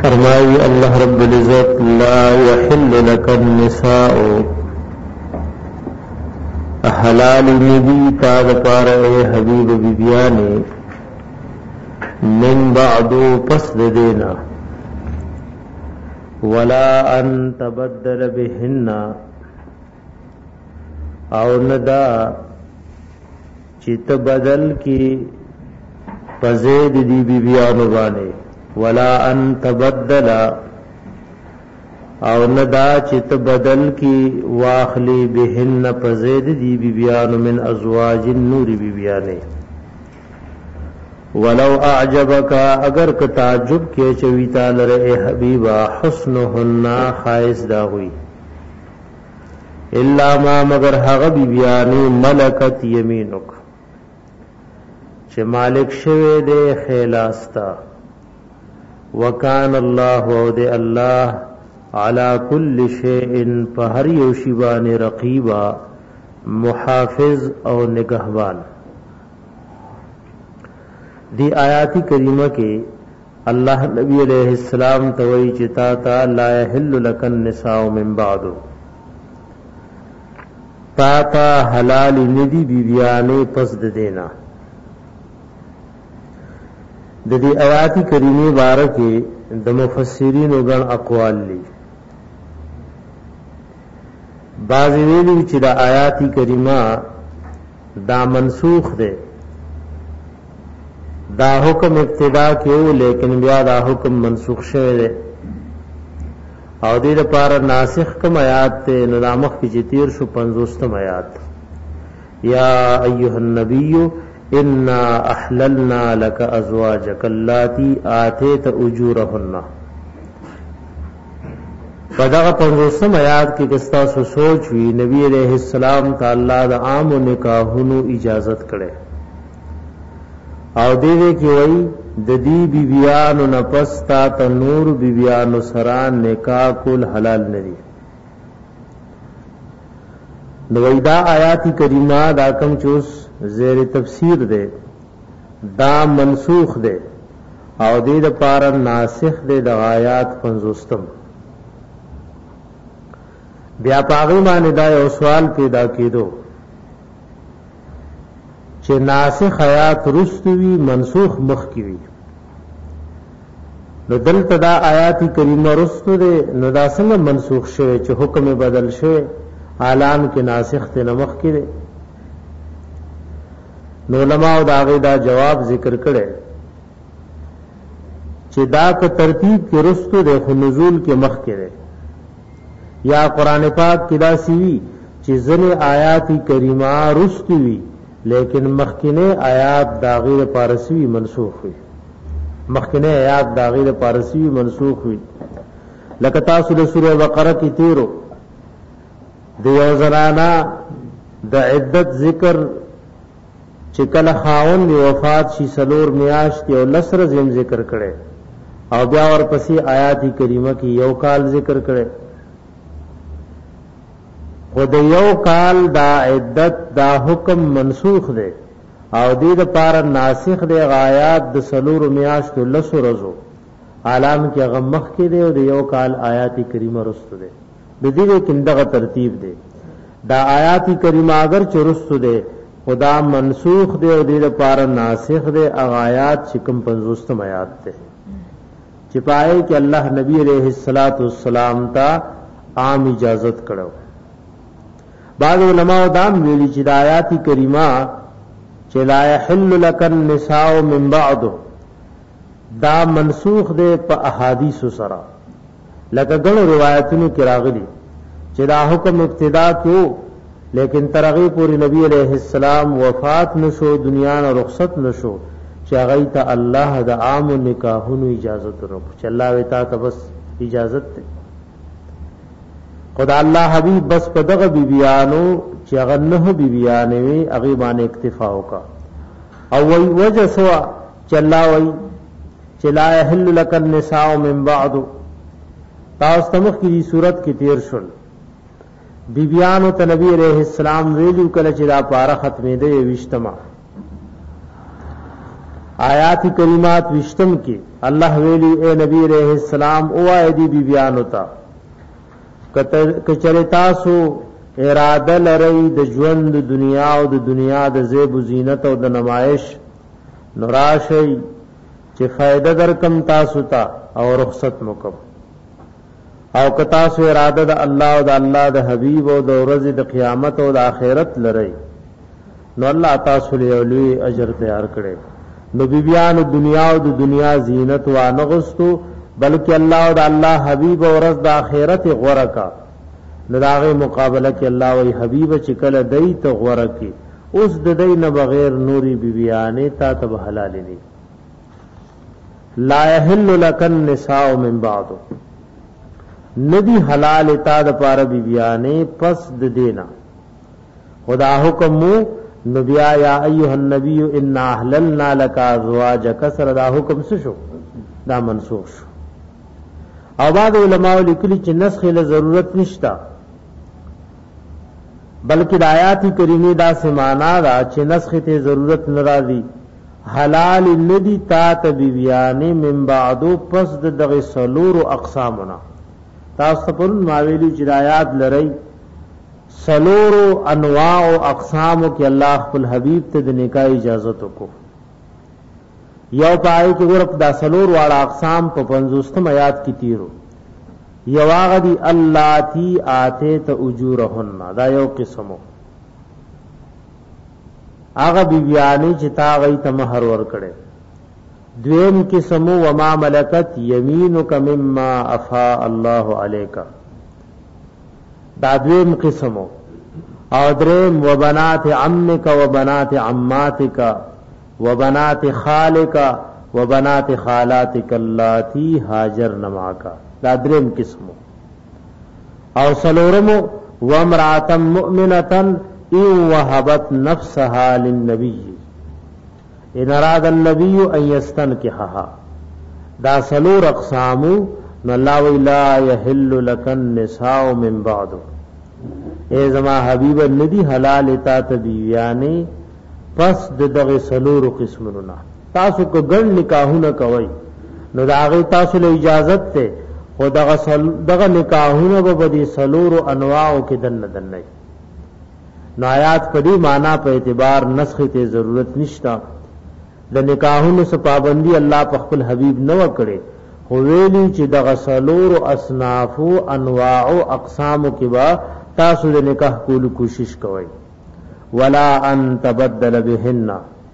فرمائی اللہ رب العزت لا یحل لک النساء حلال ندی تاد پار اے حبیب بیبیانے من بعدو پس دینا ولا ان تبدل بهن او ندا چت بدل کی پزید دی بیبیانو بانے ولا ان تبدل او ندا چت بدل کی واخلی بهن پزید دی بیبیانو من ازواج النور بیبیانے ولو اعجبک اگر ک تعجب کے چوی تعالی اے حبیبا حسنهن خائص دا ہوئی الا ما مگر هغه بیبیانی ملکت یمینک چې مالک شوه دے خیلاستا وکان الله او دے الله علی کل شیء فهر یوشبان رقیبا محافظ او نگہبان. دی آیاتی کریمہ کے اللہ نبی علیہ السلام توئی چتا تا لا یحل لک النساء من بعد تا تا حلال ندی بیبیانے پس دینا. د دې آیات کریمه بارکه د مفسرین وګڼ اقوال دي. بعض ویلي چې د آیات کریمه دا منسوخ ده، دا حکم ابتدا کېو لیکن بیا دا حکم منسوخ شوی ده او دې لپاره ناسخ کوم آیات ته نظامخ کې تیر شو 50 آیات یا ایها النبی انا احللنا لك ازواجك اللاتي آتيت اجورهن. پدغه 50 آیات کې کستا سو سوچ وی نبی علیہ السلام تعالی د عام نکاحونو اجازت کړي او دې کې وای د دې بیبیانو نفستا تنور بیبیانو سره نکاح کول حلال ندي. نو دا آیات کریمه دا کم چوس زیر تفسیر دے دا منسوخ دے او دې د پاره ناسخ دے د آیات 50. بیا پاغي باندې دا یو سوال پیدا کېدو چې ناسخ آیات رستوي منسوخ مخ کی وی نو دلته دا آیات کریمه رستو دے نو دا څنګه منسوخ شوه چې حکم بدل شوه اعلان کې ناسخ ته نمخ کړي. نو علماء دا غیدا جواب ذکر کړي چې دا که ترتیب کې رستو د نزول کې مخ کړي یا قران پاک کې دا سیوی چې ځنه آیات کریمه رستو وی لیکن مخکنه آیات دا غیر پارسوی منسوخ وي مخکنه آیات دا غیر پارسوی منسوخ وي لکه تاسو د سوره بقره کې تیرو د یو زنانا د عدت ذکر چې کله خاون دی وفات شي سلور میاشت او لسر زم ذکر کړي او بیا ورپسې آیات کریمه کې یو کال ذکر کړي. خود یو کال دا عدت دا حکم منسوخ دی او دې لپاره ناسخ دی آیات د سلور میاشت او لسر ورځو عالم کې غمخ کې دی او د یو کال آیات کریمه رسته دی. د دې کې دغه ترتیب دی. دا آیات کریمه اگر چرستو دی خدا منسوخ دے او دې لپاره ناسخ دے آیات شکم 50 آیات ته چپائے کہ اللہ نبی علیہ الصلوۃ والسلام تا عام اجازت کړو. بعض علماء دام ویلي چې د آیات کریمه چې لا یحل لک النساء من بعد دا منسوخ دے په احادیث سره لکه ګڼو روایتونو کې راغلي چې دا حکم ابتدا کیو لیکن ترغی پوری نبی علیہ السلام وفات نشو دنیا نه رخصت نشو چې هغه ته الله د عام نکاحونو اجازت ورکړي چې الله وتا ته بس اجازت ده. خدا الله حبیب بس په دغه بیبیانو چې هغه نه بیبیانې وي هغه باندې اکتفا وکا او وی وجه سوا چې الله وی چې لا یحل لک النساء من بعد. تاسو تمخ کی صورت کې تیر شول بیبیانو ته نبی علیہ السلام ویلو کله چې دا پاره ختمې ده وشتما آیات کریمات وشتم کی اللہ ویلی اے نبی علیہ السلام او ایدی بی بیان ہوتا کچرتا سو اراده لري د ژوند دنیا او د دنیا د زیب و زینت او د نمایش نراشی چې فائدہ درکم تاسو ته او رخصت مکم او که تاسو اراده د الله او د الله د حبیب او د ورځې د قیامت او د آخرت لري نو الله تاسو له لوی اجر تیار کړي نو بیبیان دنیا او د دنیا زینت وا نغستو بلکې الله او د الله حبیب او ورځ د آخرت غوړه کا نداغه مقابله کې الله وی حبیب چې کله دای ته غوړه کی اوس د دای نه بغیر نوري بیبیانه تا ته حلال نه لا یحل لک النساء من بعد ندی حلال تا د پاره بیبیانه پس د دینا خدا حکم نبیا یا ایها النبی ان احللنا لك ازواجک سر دا حکم شو دا منسوخ شو او بعد علماء لیکلي چې نسخ له ضرورت نشتا بلکې د آیات کریمه دا سمانا دا چې نسخ ته ضرورت ناراضي حلال ندی تا ته بیبیانه من بعدو پس دغه سلور اقسامنا تاسو په ماویلی چې آیات لري سلور انواع او اقسام کې الله خپل حبیب ته د نکاح اجازه وکړو یو پای کې ورپ دا سلور واړه اقسام په 50 آیات کې تیرو یو هغه دی اللاتی آتیت اجورهن دا یو قسمو هغه بیبیانی چې تا غي ته مہر ور کړي دویم قسمو وما ملکت یمینک مما افاء الله علیک دا دویم قسمو او دریم وبنات عمک وبنات عماتک وبنات خالک وبنات خالاتک اللاتی هاجرن معک دا دریم قسمو او سلورمو وامرأة مؤمنة ان وهبت نفسها للنبي ان اراد النبي ان يستنكحها دا سلور اقسامو نو الله لا يحل لك النساء من بعد اے زما حبیب ندی حلال تا تبیانی پس دغه سلور قسمونه تاسو کو ګڼ نکاحونه کوي نو دا غي تاسو له اجازت ته خو دغه نکاحونه به بدی سلور انواع کې دن نه نو آیات په دې معنا په اعتبار نسخ ته ضرورت نشتا د نکاحونو څخه پابندي الله په خپل حبيب نو کړي خو ویلي چې دغه سلور اصناف او انواع او اقسام کې با تاسو د نکاح کولو کوشش کوئ ولا ان تبدل بهن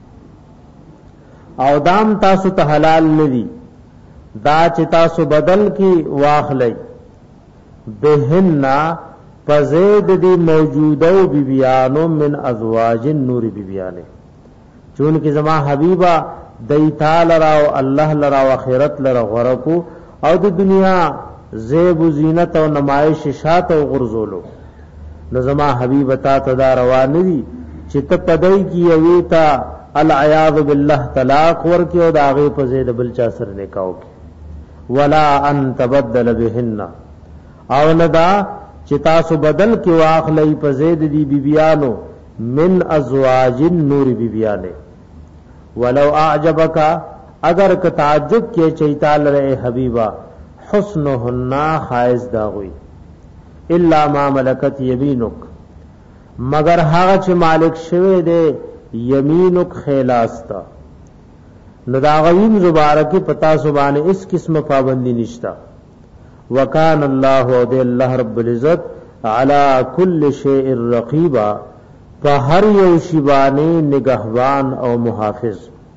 او دام تاسو ته حلال ندي دا چې تاسو بدل کی واخلئ بهن فزید دی موجوده بیبیانو من ازواج نور بیبیانه چون کی زما حبیبا دیتا لرا او الله لرا او اخرت لرا غرقو او د دنیا زیب و زینت او نمائش شات او غرزولو نو زما حبیب تا تدا روان دي چې ته پدای کی ویتا العیاذ بالله طلاق ورکی او داغه په زید بل چا سره نکاو کی ولا ان تبدل بهن او ندا چې تاسو بدل کې واخلې په زید دی بیبیانو من ازواج نور بیبیانه ولو اعجبک اگر ک تعجب کې چیتا لره حبیبا حسنهن خائز داوي الا ما ملکت یمینک مگر هغه چې مالک شوه دے یمینک خیلاستا نو دا غویم زبارکی پتا سبحانه اس قسم پابندی نشتا وکان الله او دے الله رب العزت علی کل شیء رقیبا په هر یو شی باندې نگہبان او محافظ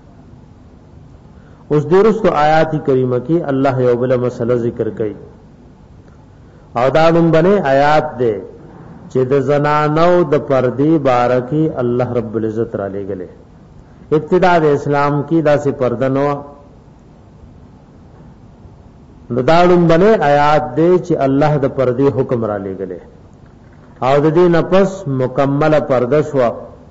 اوس درست آیات کریمه کې الله یو بل مسله ذکر کړي او دا نومبنه آیات ده چې د زنانو د پردی بارکی الله رب العزت را لګله ابتدا د اسلام کی دا سي پردنو ندالم بنے آیات دے چې الله د پردی حکم را لګله او د دې نفس مکمل پرده شو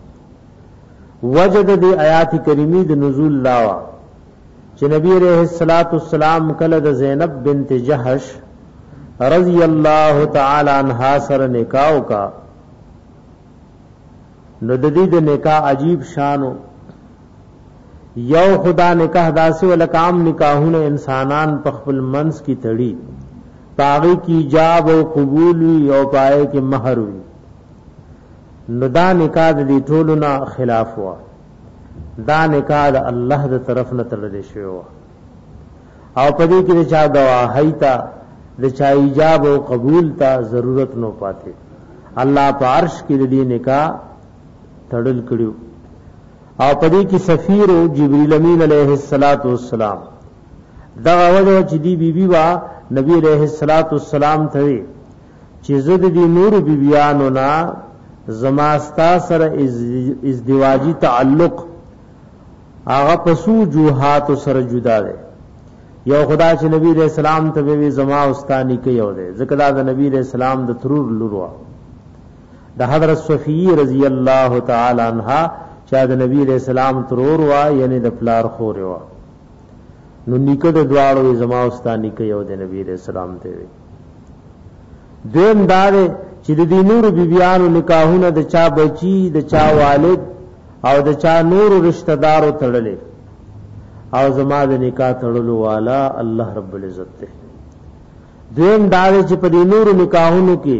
وجد دی آیات کریمی د نزول لاوا چې نبی رحمت الصلات والسلام کله د زینب بنت جحش رضی اللہ تعالی عنہا سره نکاح کا نو د دې د نکاح عجیب شانو یو خدا نکاح داسې ولکام نکاحونه انسانان په خپل منس کی تړي پاغي کی ایجاب او قبول وی او پای کې مہر وی نو دا نکاح د ټولو نه خلاف وا دا نکاح د الله د طرف نه تړل شوی او پدې کې چا گواهی تا د چا ایجاب او قبول تا ضرورت نو پاتې الله په عرش کې دې نکاح تړل کړو او پدې کې سفیر او جبرئیل امین علیه السلام دا وجه چې دی بیبي وا نبی علیہ السلام ته چې زد دي نور بیبيانو نا زماستا سره ازدواجی تعلق هغه پسو جوحات سره جدا ده یو خدا چې نبی علیہ السلام ته وی زما استانی کې یو ده ذکر دا نبی علیہ السلام د ترور لوروا د حضرت صفیه رضی الله تعالی عنها چې د نبی علیہ السلام ترور وا یعنی د پلار خور وا نو نیکه د دواړو زما استانی کې یو د نبی علیہ السلام ته وی دیم دار چې د نور بیبيانو نکاحونه د چا بچی د چا والد او د چا نور رشتہ دارو تړلې او زما د نکاح تړلو والا الله رب العزت ته دیم دار چې په د نور نکاحونو کې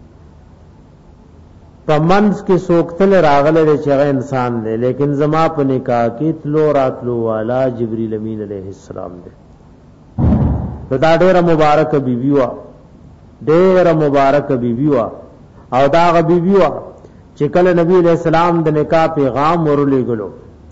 پمنس کې سوکتل راغله چې هغه انسان دی لیکن زما په نکاح کې تلو راتلو والا جبرئیل امین علیہ السلام دی دا ډېر مبارک بیبي وا ډېر مبارک بیبي وا او دا غ بیبي وا چې کله نبی علیہ السلام د نکاح پیغام ورولېګلو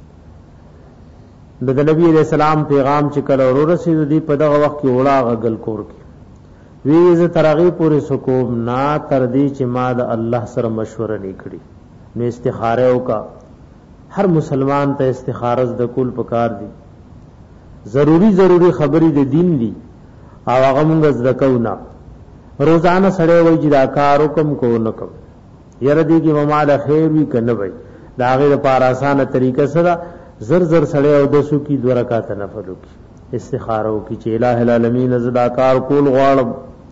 د نبی علیہ السلام پیغام چې کله ورسېد دی په دغه وخت کې وړا غل کور کې وی زه ترغی پورې سکوب نا تر دې چې ما د الله سره مشوره نکړي نو استخاره وکا هر مسلمان ته استخاره د کول پکار دي ضروری خبرې د دین دي او هغه موږ زکو نه روزانه سره وای چې دا کار حکم کو نکم یره دې کې مال خیر وی کنه وای دا غیر لپاره اسانه طریقه سره زر سره او د سو کی 2 رکعات نفل وکي استخاره وکي چې الٰه العالمین زدا کار کول غواړم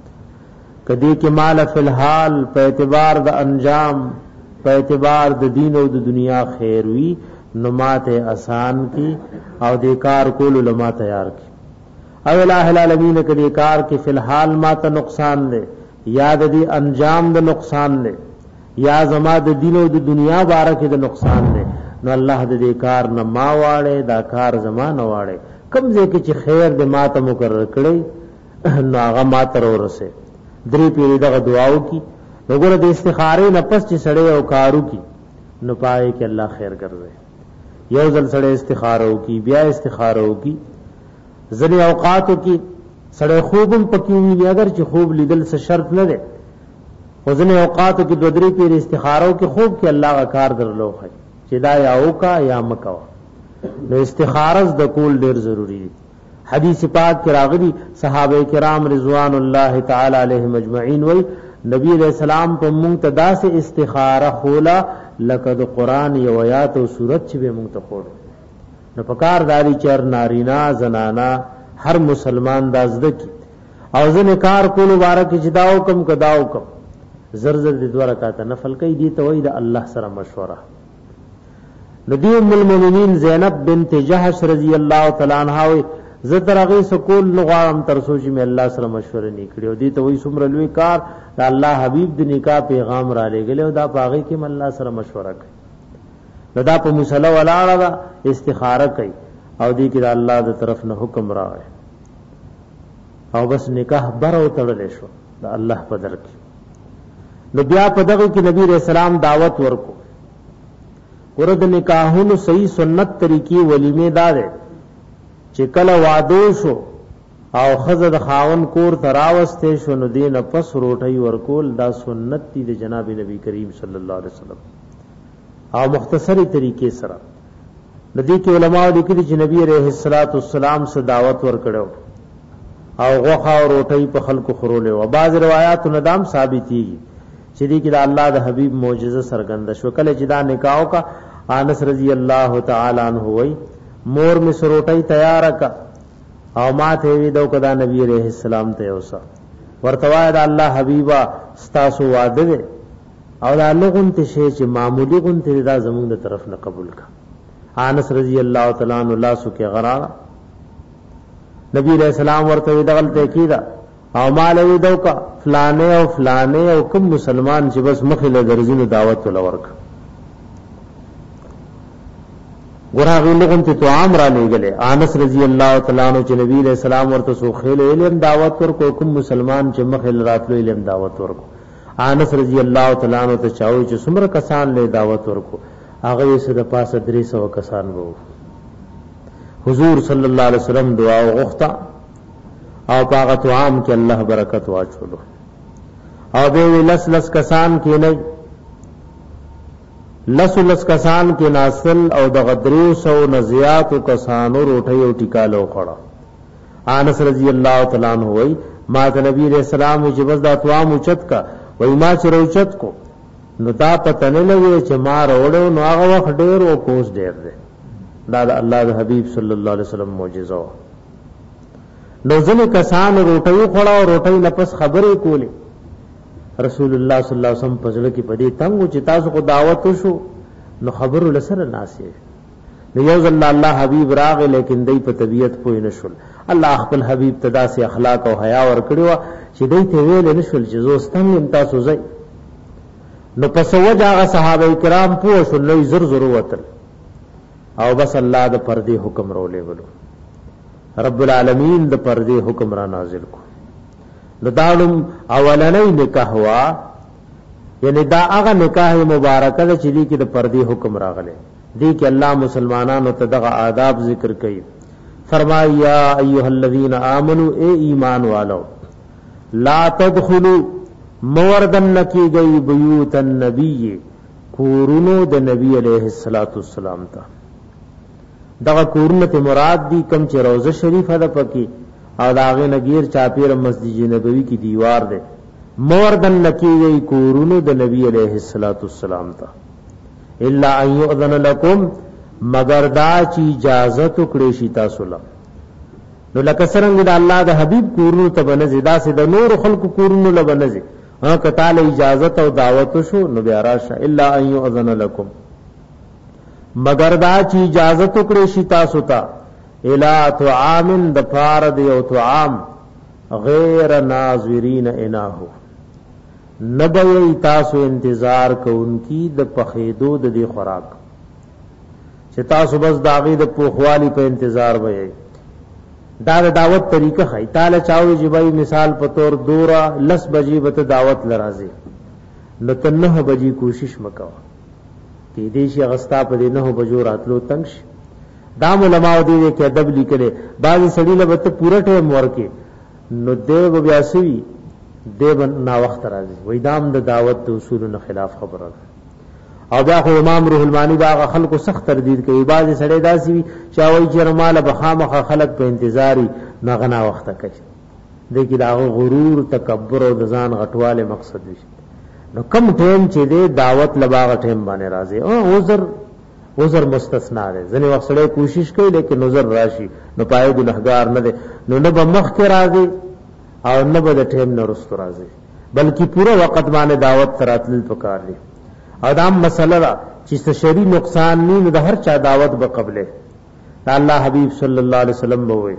کدی کې مال فی الحال په اعتبار د انجام په اعتبار د دین او د دنیا خیر وی نو ماته آسان کی او د کار کول لما تیار کی او الٰه العالمین کدی کار کې فی الحال ماته نقصان دے یا د دې انجام د نقصان دے یا زما د دین او د دنیا بارکه د نقصان دے نو الله دې کار نه ما واړي دا کار زما نه واړي کم ځکه چې خیر دې ماته مقرر کړي نو هغه ماته ورسه درې پیری دغه دعاو کی وګوره د استخاره نه پس چې سړی او کارو کی نو پای کې الله خیر ګرځي یو ځل سړی استخاره کی بیا استخاره کی ځنې اوقاتو کی سړی خوبم پکې وي اگر چې خوب لیدل څه شرط نه ده خو ځنې اوقاتو کې دوه درې پیری استخاره کی خوب کې الله کا کار درلو خي چې دا یا اوکا یا مکوا نو استخاره د کول ډیر ضروری دي حدیث پاک کې راغلي صحابه کرام رضوان الله تعالی علیهم اجمعین وی نبی علیہ السلام په منتدا سے استخاره خولا لقد قران یو آیات او سورت چې به مونږ ته خور نو پکار داری چر نارینا زنانا هر مسلمان دازد کی او ځنه کار کول مبارک جداو کم کداو کم زرزر د 2 رکعات نفل کوي دي ته وی د الله سره مشوره نبی ام المؤمنین زینب بنت جحش رضی الله تعالی عنها زترغه سکول نغوام تر سوچ می الله سره مشوره نکړو دي ته وای څومره لوی کار د الله حبیب د نکاح پیغام را لګل او دا پاغي کې الله سره مشوره کوي نو دا په مصلی ولاړه استخاره کوي او دي کې د الله د طرف نه حکم راغی او بس نکاح برو تړل شو د الله په در کې نو بیا په دغه کې نبی رسول الله دعوت ورکو ورته نکاحونو صحیح سنت طریقې ولیمه دار چې کله وادو شو او خزه د خاون کور تراوسته شو نو دین پس روټي ورکول دا سنت دی د جناب نبی کریم صلی الله علیه وسلم او مختصری طریقې سره ندی کې علما لیکلي چې نبی عليه الصلاة والسلام سے دعوت ورکړو او غوخه او روټي په خلکو خورول او بعض روایت ندام ثابتيږي چې دې کې د الله د حبيب معجزه سرګند شو کله چې دا نکاح کا انس رضی الله تعالی عنہ وای مور می سروټي تیار کا او ما ته وی دو کدا نبی عليه السلام ته اوسه ورتوای د الله حبيبا ستاسو واده او دا لغون ته شی چې معمولی غون ته دا زمونږ د طرف نه قبول کا انس رضی الله تعالی عنہ الله سو کې غرا نبی علیہ السلام ورته دغلته کیدا او مال ویدو کا فلانه او فلانه او کوم مسلمان چې بس مخله درځینو دعوت ولورک ګراغي لغون ته عام را لګله انس رضی الله تعالی عنہ چې نبی علیہ السلام ورته سو خېل علم دعوت ورکو کوم مسلمان چې مخله راتلو علم دعوت ورکو انس رضی الله تعالی عنہ ته چاوي چې څومره کسان له دعوت ورکو هغه یې سره پاسه 300 کسان وو حضور صلی الله علیه وسلم دعا وغوښته او پاغه عام کې الله برکت واچولو او به لس کسان کې نه لس کسان کې ناسل او د غدریو سو نزیات کسانو روټي او ټیکالو خړه انس رضی الله تعالی عنہ وای ما ته نبی رسول الله چې بس دا توام اوچت کا وای ما چې روچت کو نو دا پته نه لګي چې ما وروړو نو هغه وخت ډیر او کوس ډیر دی دا د الله د حبیب صلی الله علیه وسلم معجزه نو ځنه کسان روټي خړه او روټي لپس خبرې کولې رسول الله صلی الله علیه وسلم پزړه کې پدې تنګو چې تاسو کو دعوت وشو نو خبرو لسره ناسي نو یو ځل الله حبیب راغ لیکن دای په طبیعت پوی نشول الله خپل حبیب تدا سي اخلاق او حیا ور کړو چې دای ته ویل نشول چې زوستم تاسو زئی نو پس وجه صحابه کرام پوه شو نو زر ضرورت او بس الله د پردي حکم رولې ولو رب العالمین د پردي حکم را نازل کو دالم اولنی نکاح وا یعنی دا هغه نکاح مبارکه چې دی کې د پردي حکم راغله دی کې الله مسلمانانو ته دغه آداب ذکر کړي فرمایا ایها الذین آمنوا اے ایمان والو لا تدخلوا موردن نکی گئی بیوت النبی کورونو د نبی علیہ الصلوۃ والسلام تا دغه کورونه ته مراد دی کم چې روزه شریفه ده پکې او داغه نگیر چاپیر مسجد نبوی کی دیوار دے موردن نکی گئی کورونو د نبی علیہ الصلوۃ والسلام تا الا ان یؤذن لكم مگر دا چی اجازت کړي شي تاسو له نو لکه څنګه د الله د حبیب کورونو ته بنځي دا سه د نور خلق کورونو له بنځي ها کته له اجازت او دعوت شو نو بیا راشه الا ان یؤذن لكم مگر دا چی اجازت کړي شي تاسو ته الى طعام د فارد یو طعام غیر ناظرین اناهو نبوی تاسو انتظار کوونکی د پخیدو د دی خوراک چې تاسو بس داغی د پوخوالی په انتظار وای دا د دعوت طریقه خای تعالی چاوي جبای مثال په تور دورا لس بجې به دعوت لرازي نو تنه بجې کوشش مکوا کې دې شي غستا په دې نه بجو راتلو تنگش دا علماء دې کې ادب لیکلي بعض سړي له وته پورا ټیم ورکه نو دیو بیا سوي دیو نا وخت راځي وې دام د دعوت د اصولو خلاف خبره او بیا خو امام روح المانی دا خلکو سخت تردید کوي بعض سړي داسي چاوي جرماله بخامخه خلک په انتظاری نغنا وخت کوي دې کې دا غرور تکبر او ځان غټواله مقصد وي نو کم ټیم چې دې دعوت لباغه ټیم باندې راځي او عذر مستثنا ده ځنه وخت سره کوشش کوي لیکن عذر راشي نو پای ګناهګار نه ده نو نه به مخ کې راځي او نه به د ټیم نه رستو راځي بلکې پورا وخت باندې دعوت تراتل پکار دي ادم مسله دا چې شری نقصان نه د هر چا دعوت به قبله الله حبیب صلی الله علیه وسلم وې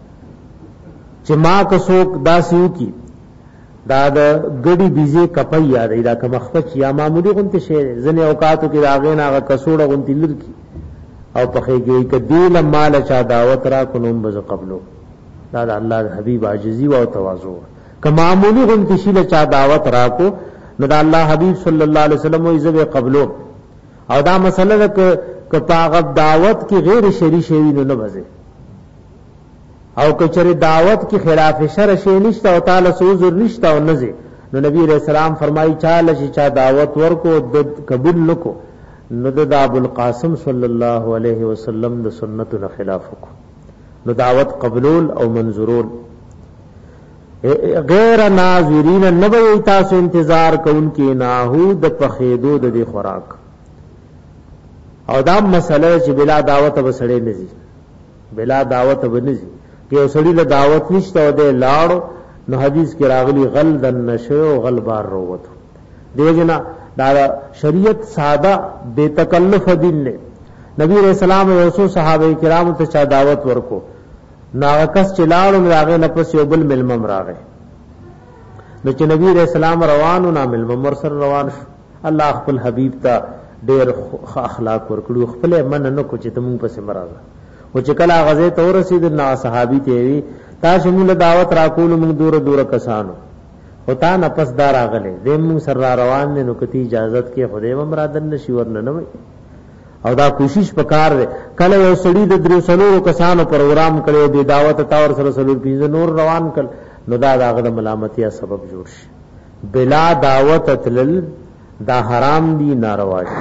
چې ما کو څوک داسیو کی دا د ګډي بيزي کپي یادې دا کوم خپچ یا معمولی غونته شي ځنه اوقاتو کې راغې نه کسوړه غونتی لرکی او پخېږي کدیل مال چا دعوت را کوم بز قبلو دا د الله حبيب عاجزي او تواضع که معمولی غونتی شي چا دعوت را کو نو دا الله حبيب صلی الله علیه وسلم او عزت قبلو او دا مسله ک پاغب دعوت کی غیر شری شی نه بزه او کچره دعوت کی خلاف شرع شی نشته او تعالی سوزر نشته او نزه نو نبی رسول الله فرمایي چاله چې چا دعوت ورکو د قبول نکو نو د ابو القاسم صلی الله علیه وسلم د سنتو خلاف کو نو دعوت قبول او منظورول غیر ناظرین نبی تاسو انتظار کوونکی ناهو د پخېدو د خوراک او دا مسله چې بلا دعوت وسړې نزي بلا دعوت ونزي کہ سړی له دعوت نشته او د لاړو نو حدیث کې راغلی غل دن نشو او غل بار روت دیجنا دا شریعت ساده بے تکلف دین نه نبی رسول الله او صحابه کرام ته چا دعوت ورکو ناکس چلاړو راغې نفس یو بل ملمم راغې نو چې نبی رسول الله روانو نا ملمم ور سره روان شو الله خپل حبیب ته ډېر اخلاق ورکړو خپل من نه کو چې تمون پسې مرزه او چې کله غزه ته ورسید نو صحابي ته وی تاسو موږ دعوت راکول موږ دور دور کسانو او تا نه پس دار اغله دې موږ سره روان نه نو کتی اجازه کې خدای مرادن نشي ورنه نه او دا کوشش وکړ کله یو سړي د درو سلو کسانو پروګرام کړو د دعوت تاور سره سلو پیځ نور روان کړ نو دا داغه د ملامتیا سبب جوړ شي بلا دعوت تلل دا حرام دی ناروا دي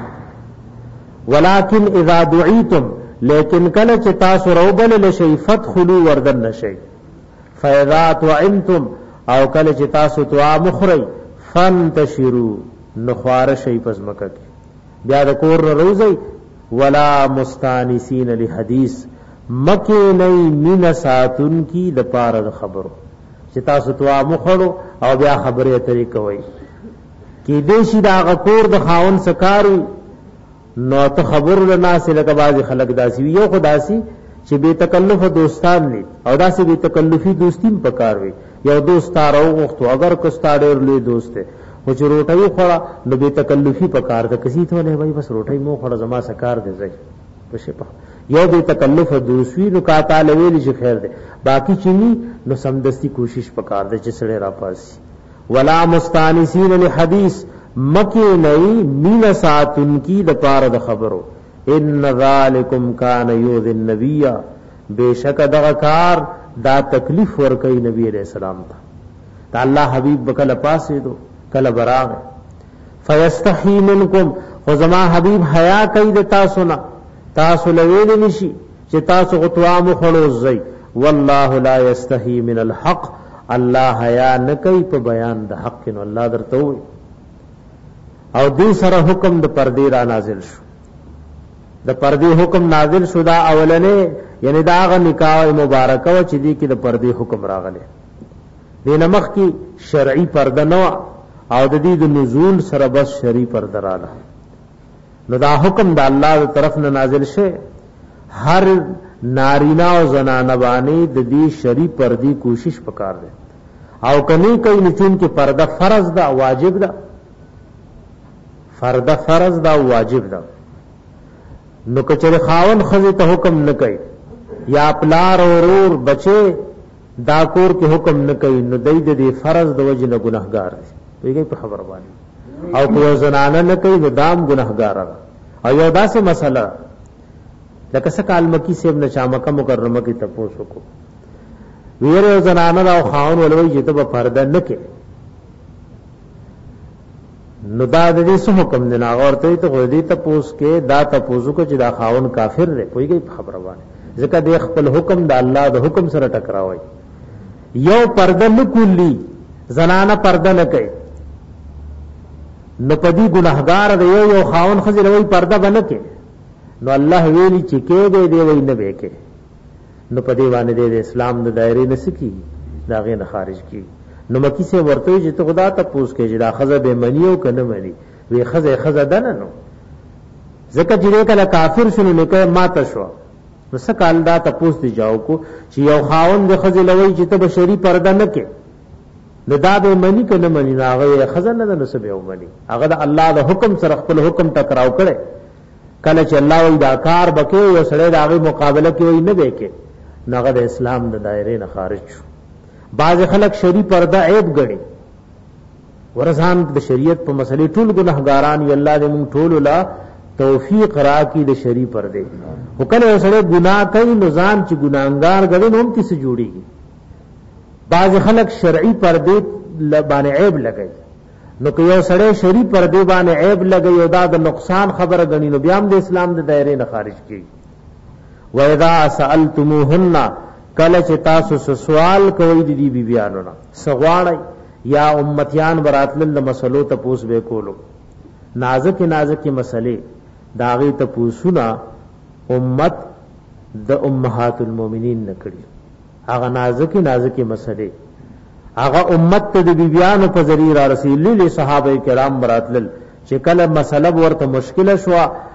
ولکن اذا دعیتم لیکن کله چې تاسو روبل لشی فتخلوا وردن نشی فاذا طعمتم او کله چې تاسو طعام مخری فانتشروا نخوار شی پس مکه بیا د کور روزي ولا مستانسین لحدیث مکه نه مین ساتون کی د پاره خبرو چې تاسو طعام مخړو او بیا خبره اترې کوي کې دیشي دا غکور د خاون سکارو نو ته خبر لناس لکه باز خلق داسي یو خداسي چې بے تکلف دوستان دي او داسې بے تکلفي دوستین پکار وي یو دوست راو وختو اگر کستا ډېر لوی دوست دی او چې روټي خورا نو بے تکلفي پکار ده کسي ته نه وای بس روټي مو خورا زما سکار دي زای پښه یو بے تکلف دوسوی نو کا تعالی ویل شي خیر ده باقی چینی نو سمدستی کوشش پکار ده چې سړی را پاسي ولا مستانسین لحدیث مکی نئی مین ساتن کی د پاره د خبرو ان ذالکم کان یؤذی النبی بیشک دغه کار دا تکلیف ور کوي نبی علیہ السلام ته الله حبیب بکل پاسې دو کله براغ فیستحی منکم خو زما حبیب حیا کوي د تاسو نه تاسو لویل نشي چې تاسو غتوا مخلو زئی والله لا یستحی من الحق الله حیا نه کوي په بیان د حق نو الله درته وي او دې سره حکم د پردې را نازل شو د پردې حکم نازل شو دا اولنې یعنی دا غ نکاح مبارکه او چې دې کې د پردې حکم راغله دې نمخ کې شرعي پرده نو او د دې د نزول سره بس شرعي پرده رااله نو دا حکم د الله تر طرف نه نازل شه هر نارینا او زنانه باندې د دې شرعي پردې کوشش وکړ او کني کوي نچون کې پرده فرض دا واجب دا فرد فرض دا واجب دا نو کچره خاون خزه ته حکم نه کوي یا پلار اورور بچي دا کور کې حکم نه کوي نو دای د فرض د وجه نه ګناهګار دی په خبر باندې او کو زنانه نه کوي نو دام ګناهګار او یو داسې مسله لکه سکال مکی سیب نه شامکه مکرمه کې تاسو کو ویره زنانه او خاون ولوي چې ته په پرده نه کې نو دا د دې څه حکم دی نه اورته ته غوډي ته پوس کې دا ته پوسو کو چې دا خاون کافر دی کوئی خبره وانه ځکه د خپل حکم د الله د حکم سره ټکراوي یو پرده نکولي زنانه پرده نه کوي نو پدی ګناهګار دی یو خاون خزر وای پرده بنه کې نو الله ویلی چې کېږي دی وای نه به کې نو پدی باندې د اسلام د دایره نه سکی دا غي نه خارج کی نو مکی سے ورته چې ته خدا ته پوس کې چې دا خزه به منیو کنه منی وی خزه دنه نو ځکه چې کله کافر شونه نکه ماته شو نو سکال دا ته پوس دی جاو کو چې یو خاون د خزه لوي چې ته بشری پرده نه کې نو دا به منی کنه منی هغه خزه نه نو سبه ومني هغه د الله د حکم سره خپل حکم ټکراو کړي کله چې الله وی دا کار بکې یو سره د هغه مقابله کې وي نه وکي نو هغه د اسلام د دایره نه خارج شو بعض خلق شری پرده عیب غړي ورزان د شریعت په مسلې ټول ګناهګاران ی الله دې مونږ ټول لا توفیق راکړي د شری پرده وکړه سره ګناه کوي نو ځان چې ګناهګار غړي نو هم کیسه جوړيږي بعض خلق شرعي پرده باندې عیب لګي نو که یو سره شری پرده باندې عیب لګي او دا د نقصان خبره غني نو بیا هم د اسلام د دایره نه خارج کیږي و اذا سالتموهن کله چې تاسو سوال کوي د دې بیبيانو نه سغواړی یا امتیان براتل مسلو ته پوس به کولو نازک مسلې داغي ته پوسونه امت د امهات المؤمنین نکړي هغه نازک مسلې هغه امت ته د بیبيانو په ذریعہ رسول الله صحابه کرام براتل چې کله مسله ورته مشکله شو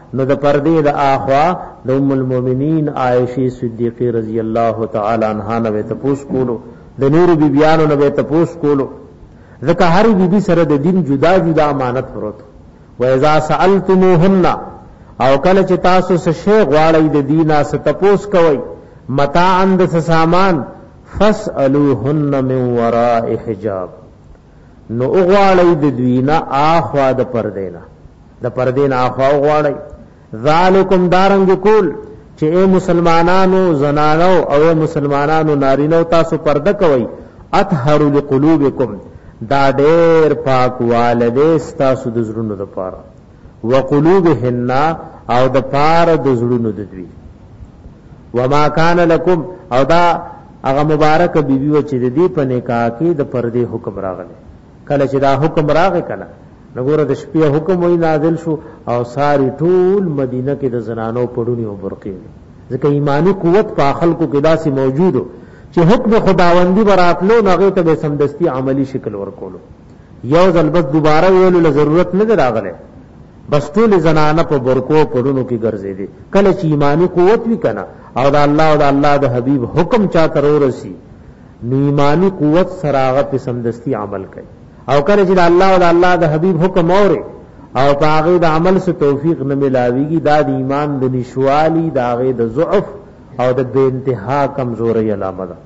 نو د پردې د اخوا د ام المؤمنین عائشہ صدیقہ رضی الله تعالی عنها نو تپوس کولو د نور بیبیانو نو تپوس کولو ځکه هر بیبي سره د دین جدا جدا امانت پروت و اذا سالتموهن او کله چې تاسو څه شی غواړئ د دینه څه تپوس کوئ متاعا د سامان فاسالوهن من وراء حجاب نو غواړئ د دوینه اخوا د پردینا د پردین اخوا غواړئ ذالکم دارنګ کول چې اے مسلمانانو زنانو او اے مسلمانانو نارینو تاسو پرده کوئ اطهر لقلوبکم دا ډېر پاک والده تاسو د زړونو د پاره وقلوبهن او د پاره د زړونو د دوی وما کان لکم او دا هغه مبارک بیبي و چې د دې په نکاح کې د پردې حکم راغلی کله چې دا حکم راغی کله نګوره د شپې حکم وی نازل شو او ساری ټول مدینه کې د زنانو پړونی او برقې ځکه ایمانی قوت په خلکو کې داسې موجودو چې حکم خداوندی براتلو هغه ته به سمدستی عملی شکل ورکولو یو ځل بس دوباره ویلو له ضرورت نه راغله بس ټول زنانه په برکو پړونو کې ګرځې دي کله چې ایمانی قوت وی کنه او دا الله او دا الله د حبیب حکم چاته ورسی نو ایمانی قوت سراغه په سمدستی عمل کوي او کله چې الله او الله د حبیب حکم اوره او پاغه د عمل سے توفیق نه ملاویږي دا د ایمان د نشوالي دا غي د ضعف او د بے انتها کمزوري علامه ده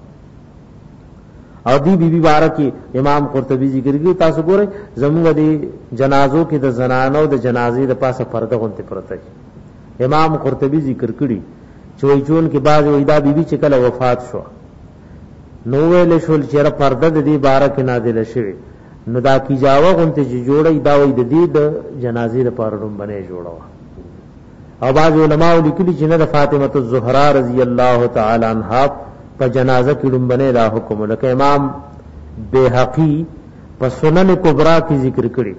او دی بی بارکی امام قرطبی ذکر کوي تاسو ګورئ زموږ د جنازو کې د زنانو د جنازې د پاسه پرده غونته پرته امام قرطبی ذکر کړي چون کې بعض وېدا بیبي چې کله وفات شو نو ویل شول چې پرده د دې بارک نازل شوه نو دا کی جاوه غونته چې جوړي دا وې د دې د جنازې لپاره روم باندې جوړوا او بعض علماء لیکلي چې نه د فاطمه الزهرا رضی الله تعالی عنها په جنازه کې روم باندې دا حکم لکه امام بیهقی په سنن کبرا کې ذکر کړی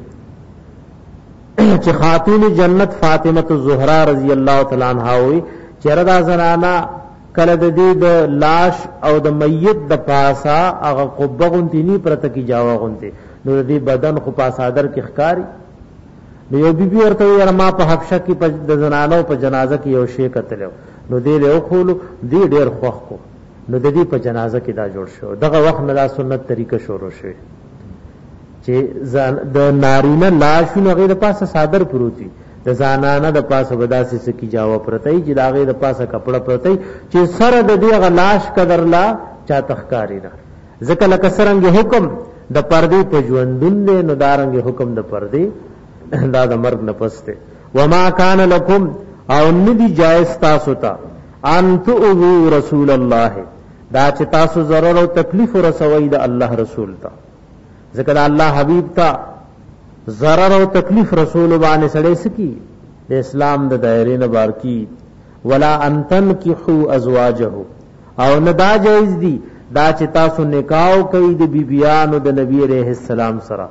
چې خاتون جنت فاطمه الزهرا رضی الله تعالی عنها وي چردا زنانا کله د دې د لاش او د میت د پاسا هغه قبه غونتی پرته کی جاوا غونتی نو دې بدن خو په صادر کې ښکاری نو یو بیبي ورته یې ما په حبشه کې په د زنانو په جنازه کې یو شی کتلو نو دې له خولو دې ډېر خوښ کو نو د دې په جنازه کې دا جوړ شو دغه وخت نه دا سنت طریقه شروع شوه چې د نارینه لاش نه غیر پاسه صادر پروتي د زنانه د پاسه بداسي سکی جاوا پرتای چې دا غیر پاسه کپڑا پرتای چې سره د دې غلاش قدرلا چا تخکاری نه ځکه لکه سرنګ حکم د پردې په ژوندون له ندارنګ حکم د پردې دا د مرګ نه پسته وما کان لکم او ندی جائز تاسو ته ان تؤذو رسول الله دا چې تاسو ضرر او تکلیف رسوي د الله رسول ته ذکر الله حبیب ته ضرر او تکلیف رسول باندې سړی سکی د اسلام د دایره نه بار کی ولا انتن کیحو ازواجه او ندا جایز دی دا چې تاسو نکاح کوي د بیبیانو د نبی عليه السلام سره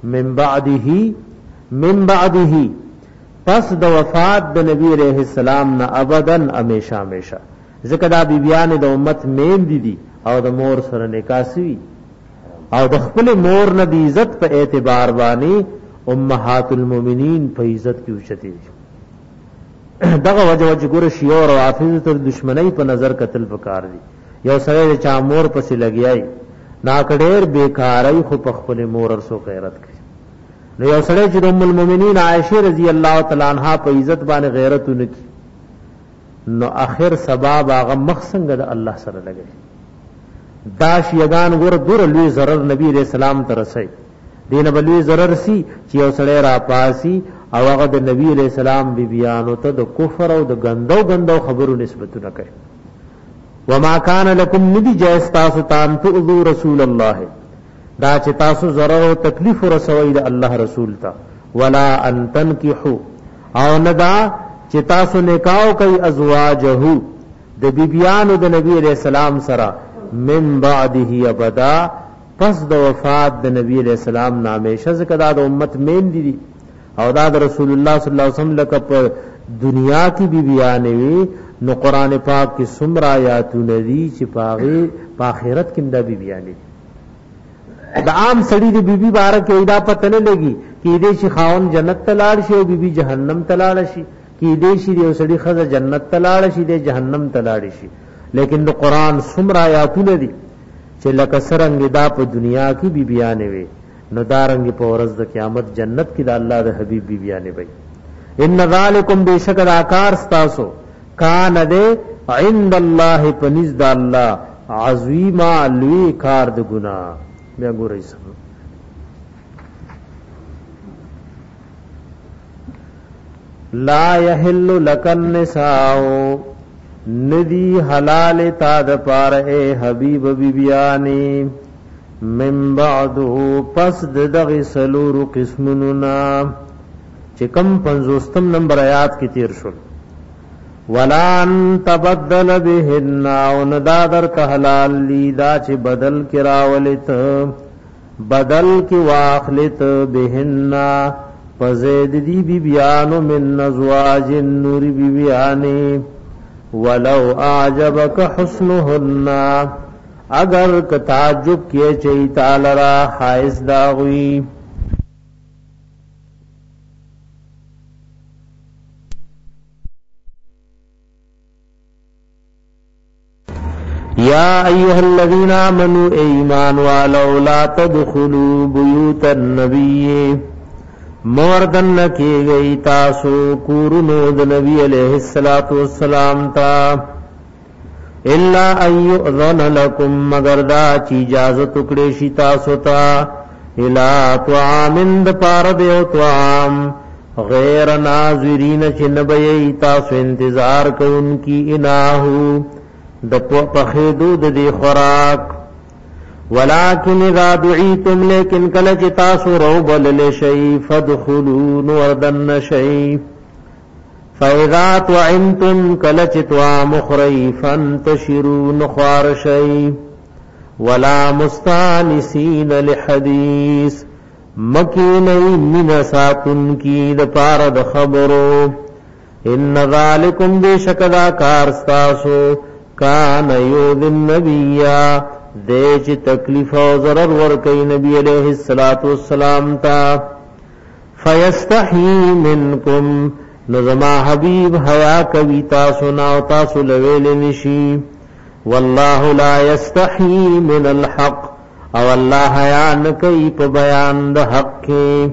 من بعده پس د وفات د نبی عليه السلام نه ابدن همیشه همیشه ځکه دا بیبیان د امت مین دي او د مور سره نکاح سوي او د خپل مور نه د عزت په اعتبار باندې امهات المؤمنین په عزت کې اوچتي دغه وجه ګور شیعه او رافضه تر دشمنی په نظر قتل وکړ دي یو سره چا مور پسې لګیای ناکډیر بیکارای خو په خپل مور ورسو غیرت کوي نو یو سره چې ام المؤمنین عائشه رضی الله تعالی عنها په عزت باندې غیرت ونکي نو اخر سبب هغه مخسنګ د الله سره لګي دا شیعان ګور دور لوی zarar نبی علیہ السلام ته رسي دین بلوی zarar سی چې یو سره را پاسي او هغه د نبی علیہ السلام بیبیانو ته د کفر او د غندو خبرو نسبتونه کوي وما کان لکم ندی جائز تاسو تان تؤذو رسول الله دا چې تاسو zarar او تکلیف رسوي د الله رسول ته ولا ان تنکحوا او ندا چې تاسو نکاح کوي ازواجه د بیبیانو د نبی علیہ السلام سره من بعده ابدا پس د وفات د نبی علیہ السلام نامه ذکر د امت مین دي او دا د رسول الله صلی الله علیه وسلم لکه په دنیا کې بیبیانې وي نو قران پاک کې سمرا آیاتونه دي چې پاغه په آخرت کې د بیبیانې د عام سړي د بیبي بارک ایدا پته نه لګي کې دې چې خاون جنت ته لاړ شي او بیبي جهنم ته لاړ شي کی دې شي یو سړي خزه جنت تلاړ شي د جهنم تلاړ شي لیکن د قران څومره آیاتونه دي چې لکه سرنګ دا په دنیا کې بي بیانې وي نو دارنګ په ورځ د قیامت جنت کې د الله د حبيب بي بیانې وي ان ذالکم بشکر آکار استاسو کان دے عند الله پنځ د الله عظیما لوی کار د ګنا بیا ګورئ سم لا يحل لك النساء ندی حلال تا د پار اے حبیب بیبیانی من بعده پس دغه سلور قسمنا چکم 50 نمبر آیات کی تیر شل ولان تبدل بهن او ندادر حلال لی دا چې بدل کراولت بدل کی واخلت بهن فزید دی بیانو من ازواج النور بیانی ولو اعجبک حسنهن اگر ک تعجب کیے چئی تعالی را خائز داوی یا ایها الذین آمنوا ایمان والو لا تدخلوا بیوت النبی موردن کی گئی تاسو کورنو د نبی علیہ الصلوۃ والسلام تا الا ایؤذن لکم مگر دا چی اجازت کړي شي تاسو ته الا طعام د پار دیو طعام غیر ناظرین چې نبی تاسو انتظار کوونکی اناهو د پخېدو د دی خوراک ولكن اذا دعيتم لیکن کله چې تاسو روبل لشی فدخلوا وردن شی فاذا طعمتم کله چې طعام خری فانتشروا نخوار شی ولا مستانسین لحدیث مکینی من ساتن کی د پار د خبرو ان ذالکم بشکدا کار استاسو کان یوذ النبیہ دیچ تکلیف او ضرر ور کوي نبی علیہ الصلوۃ والسلام تا فیستحی منکم نظما حبیب حیا کوي تاسو نا او تاسو لویل نشي والله لا یستحی من الحق او الله حیا نه کوي په بیان د حق کې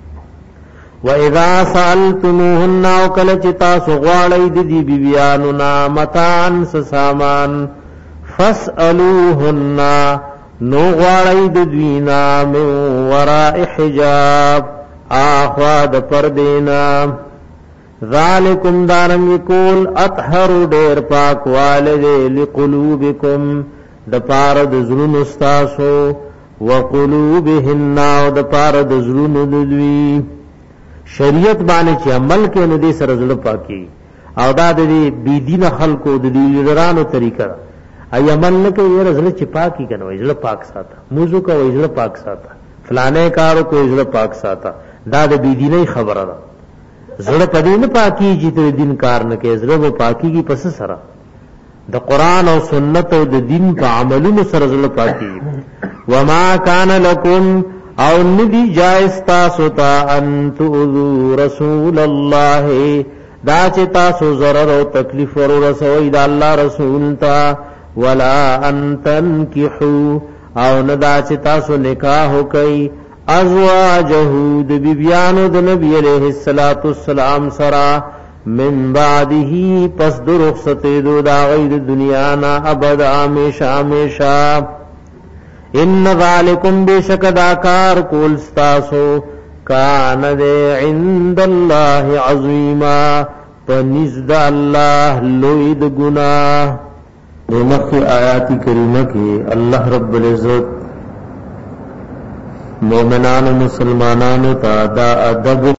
واذا سالتموهن او کله چې تاسو غواړئ د دې بیبيانو نا متان سامان فاسألوهن نو غواړی د دوینا من وراء حجاب آخوا د پردینا ذالکم دارنگی کول اطهر دیر پاک والده لقلوبکم د پار د زرون استاسو وقلوبهن او د پار د زرون دلوی شریعت باندې چې عمل کې نو دې سره زړه پاکي او دا د بيدین خلقو د لیډرانو طریقه ای عمل نه کوي رسول چې پاکي کنه زړه پاک ساته موضوع کوي زړه پاک ساته فلانه کارو کوي زړه پاک ساته دا د بيدینه خبره ده زړه پدې نه پاکي چې ته دین کار نه کوي زړه پاکي کی پس سره د قران او سنت او د دین په عملونو سره زړه پاکي وما کان لکم او ندی جائز تاسو تا ان تؤذو رسول الله دا چې تاسو ضرر او تکلیف ور رسوي دا الله رسول تا ولا ان تنكحوا او ندا چې تاسو نکاح کوي ازواجه د بیبیانو د نبی علیہ الصلوۃ والسلام سرا من بعده پس د رخصت دو دا غیر دنیا نا ابد همیشه ان ذالکم بشکدا کار کول استاسو کان دے عند الله عظیما پنزد الله لوید گناہ مخی آیات کریمہ کی اللہ رب العزت مومنان و مسلمانان تا دا ادب